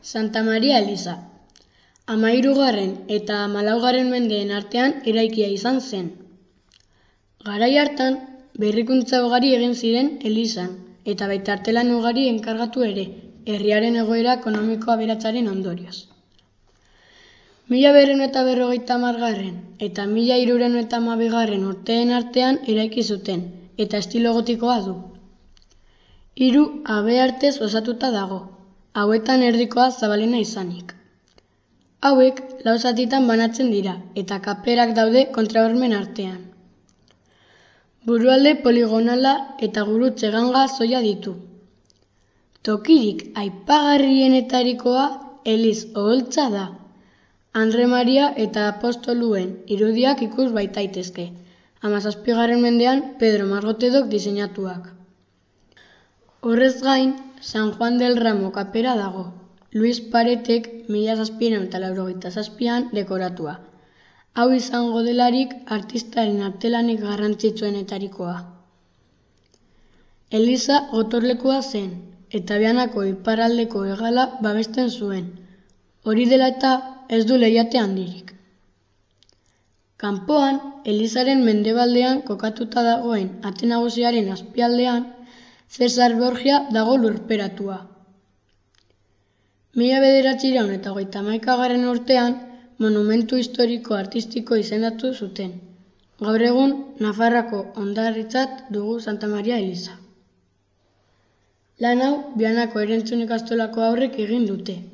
Santa Maria eliza. 13. eta 14. mendeen artean eraikia izan zen. Garai hartan, berrikuntza ugari egin ziren elizan, eta baita artelan ugari enkargatu ere, herriaren egoera ekonomiko aberatsaren ondorioz. 1950 eta 1312 urteen artean eraiki zuten, eta estilo gotikoa du. 3 habeartez osatuta dago, hauetan erdikoa zabalena izanik. Hauek 4 zatitan banatzen dira, eta kaperak daude kontraormen artean. Burualde poligonala eta gurutze ganga zoia ditu. Tokirik aipagarrienetarikoa eliz oholtza da. Andre Maria eta apostoluen irudiak ikus baitaitezke, 17. mendean Pedro Margotedok diseinatuak. Horrez gain, San Juan del Ramo kapera dago, Luis Paretek 1787an dekoratua. Hau izango delarik artistaren artelanik garrantzitsuenetarikoa. Eliza gotorlekua zen, eta Vianako iparraldeko hegala babesten zuen. Hori dela eta ez du lehiate handirik. Kanpoan, elizaren mendebaldean kokatuta dagoen ate nagusiaren azpialdean, Cesar Borgia dago lurperatua. 1931 urtean, monumentu historiko artistiko izendatu zuten. Gaur egun, Nafarroako ondaretzat dugu Santa Maria eliza. Lan hau Vianako Erantzun ikastolako haurrek egin dute.